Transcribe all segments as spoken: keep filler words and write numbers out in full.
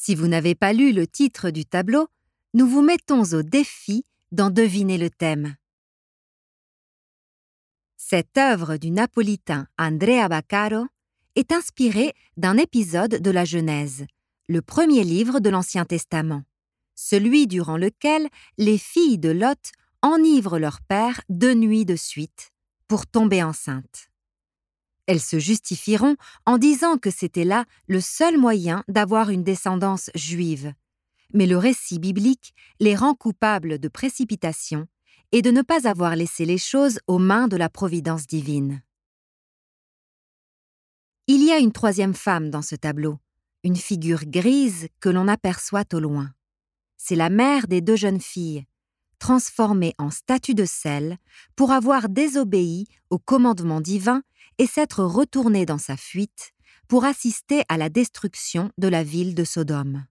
Si vous n'avez pas lu le titre du tableau, nous vous mettons au défi d'en deviner le thème. Cette œuvre du napolitain Andrea Vaccaro est inspirée d'un épisode de la Genèse, le premier livre de l'Ancien Testament, celui durant lequel les filles de Lot enivrent leur père deux nuits de suite pour tomber enceintes. Elles se justifieront en disant que c'était là le seul moyen d'avoir une descendance juive, mais le récit biblique les rend coupables de précipitation et de ne pas avoir laissé les choses aux mains de la providence divine. Il y a une troisième femme dans ce tableau, une figure grise que l'on aperçoit au loin. C'est la mère des deux jeunes filles, transformée en statue de sel pour avoir désobéi au commandement divin et s'être retournée dans sa fuite pour assister à la destruction de la ville de Sodome.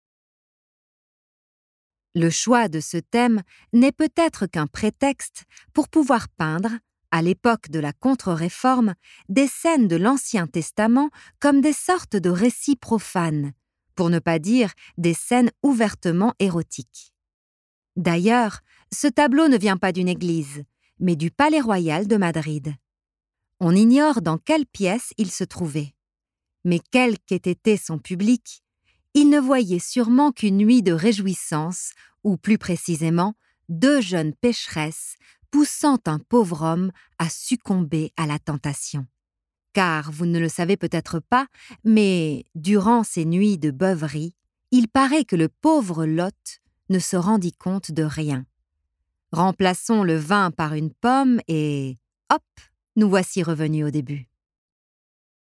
Le choix de ce thème n'est peut-être qu'un prétexte pour pouvoir peindre, à l'époque de la Contre-Réforme, des scènes de l'Ancien Testament comme des sortes de récits profanes, pour ne pas dire des scènes ouvertement érotiques. D'ailleurs, ce tableau ne vient pas d'une église, mais du Palais Royal de Madrid. On ignore dans quelle pièce il se trouvait. Mais quel qu'ait été son public, il ne voyait sûrement qu'une nuit de réjouissance, ou plus précisément, deux jeunes pécheresses poussant un pauvre homme à succomber à la tentation. Car vous ne le savez peut-être pas, mais durant ces nuits de beuverie, il paraît que le pauvre Lot ne se rendit compte de rien. Remplaçons le vin par une pomme et, hop, nous voici revenus au début.